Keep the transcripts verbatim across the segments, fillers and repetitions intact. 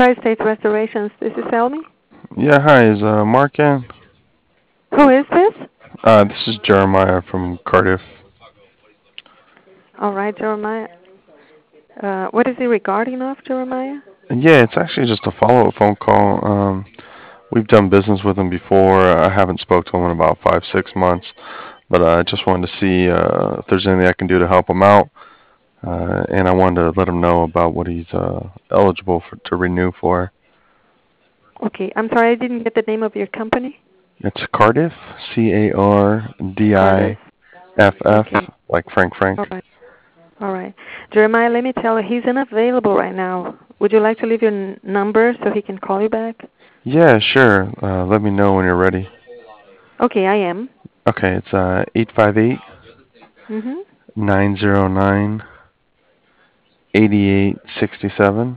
Tri-State Restorations. This is Selmy. Yeah, hi, is uh, Mark in? Who is this? Uh, this is Jeremiah from Cardiff. All right, Jeremiah. Uh, what is it regarding of, Jeremiah? Yeah, it's actually just a follow-up phone call. Um, we've done business with him before. I haven't spoke to him in about five, six months, but uh, I just wanted to see uh, if there's anything I can do to help him out, uh, and I wanted to let him know about what he's uh, eligible for to renew for. Okay, I'm sorry, I didn't get the name of your company. It's Cardiff, C A R D Cardiff. I F Okay. F, like Frank All Frank. right. All right. Jeremiah, let me tell you, he's unavailable right now. Would you like to leave your n- number so he can call you back? Yeah, sure. Uh, let me know when you're ready. Okay, I am. Okay, it's uh eight five eight Mm-hmm. nine zero nine eight eight six seven.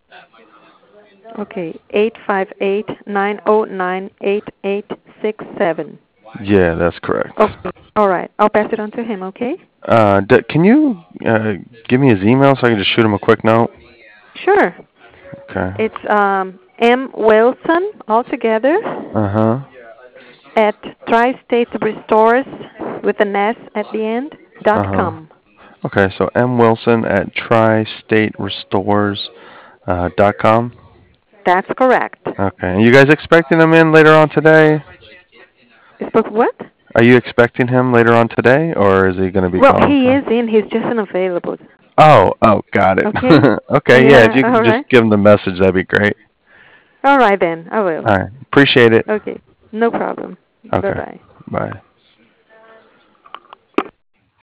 Okay, eight five eight nine zero nine eight eight six seven. Yeah, that's correct. Okay. All right. I'll pass it on to him, okay? Uh, d- can you uh, give me his email so I can just shoot him a quick note? Sure. Okay. It's um, M. Wilson, altogether, Uh huh. at Tri-State Restores, with an S at the end, Uh dot huh. com. Okay, so M Wilson at tri state restores uh, dot com. That's correct. Okay, and you guys expecting him in later on today? Is book what? Are you expecting him later on today, or is he going to be Well, gone he for? is in. He's just unavailable. Oh, oh, got it. Okay? Okay, yeah, if Yeah, you all could right. just give him the message, that'd be great. All right, then. I will. All right, appreciate it. Okay. No problem. Okay, Bye-bye. bye.